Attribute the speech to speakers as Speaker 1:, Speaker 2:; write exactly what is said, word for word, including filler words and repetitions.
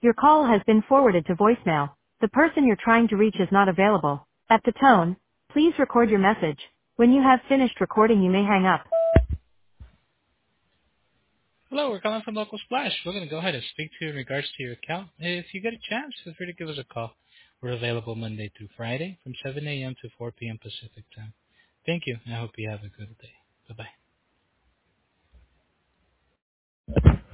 Speaker 1: Your call has been forwarded to voicemail. The person you're trying to reach is not available. At the tone, please record your message. When you have finished recording, you may hang up.
Speaker 2: Hello, we're calling from Local Splash. We're going to go ahead and speak to you in regards to your account. If you get a chance, feel free to give us a call. We're available Monday through Friday from seven a.m. to four p.m. Pacific time. Thank you, and I hope you have a good day. Bye-bye.